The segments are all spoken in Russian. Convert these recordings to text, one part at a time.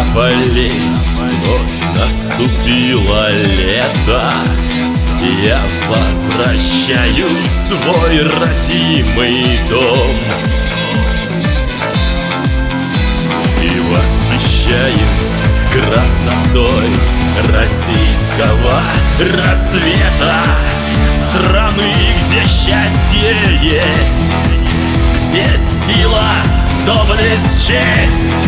полей вновь наступило лето. Я возвращаюсь в свой родимый дом и восхищаюсь красотой российского рассвета, страны, где счастье есть, где сила, доблесть, честь.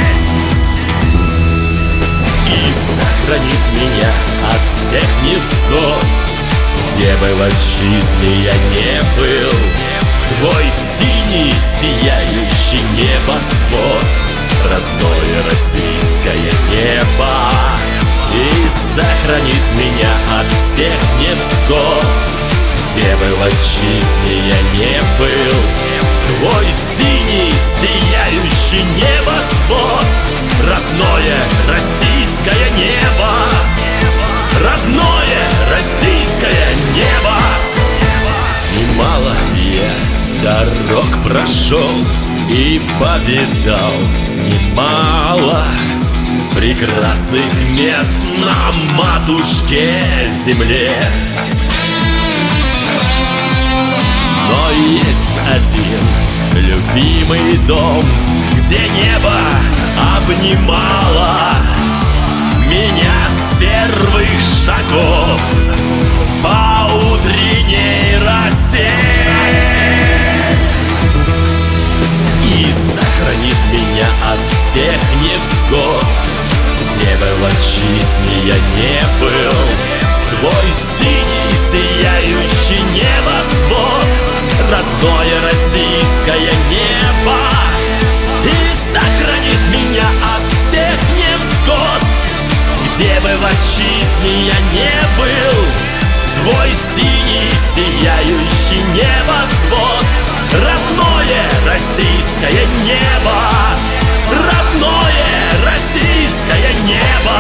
И сохранит меня от всех невзгод, где бы в отчизне я не был, твой синий сияющий небосвод, родное российское небо. И сохранит меня от всех невзгод, где бы в отчизне я не был, твой синий сияющий небосвод, родное российское небо, родное российское небо. Немало я дорог прошел и повидал немало прекрасных мест на матушке земле. Но есть один любимый дом, где небо обнимало меня с первых шагов по утренней росе и сохранит меня от всех невзгод, где бы в отчизне я не был, твой синий сияющий небосвод, родное российское небо. И сохранит меня от всех невзгод, где бы в отчизне я не был, твой синий сияющий небосвод, родное российское небо, родное российское небо.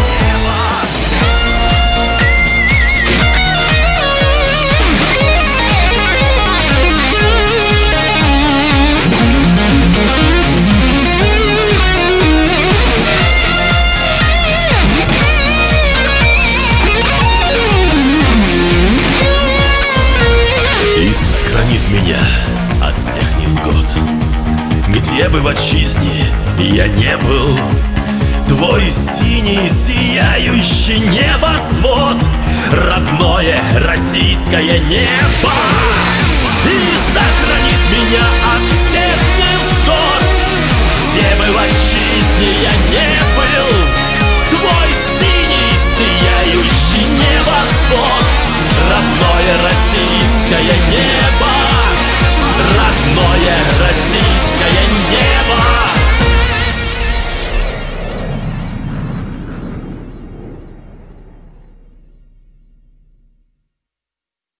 Хранит меня от всех невзгод, где бы в отчизне я не был, твой синий сияющий небосвод, родное российское небо. И сохранит